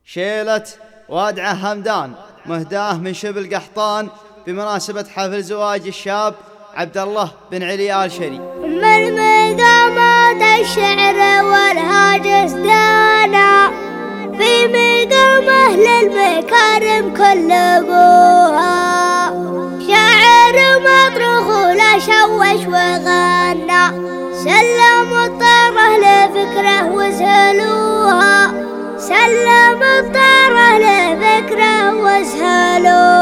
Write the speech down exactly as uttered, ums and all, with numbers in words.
شيلة وادعة همدان مهداه من شبل قحطان بمناسبة حفل زواج الشاب عبد الله بن علي آل شري. من مقامات الشعر والهاجس دانا في مقام أهل المكارم كل أبوها، شاعر مطروخ لا شوش وغنى سلم الطيره لفكره وزهلوها، سلم الطيره لفكره وزهلوها.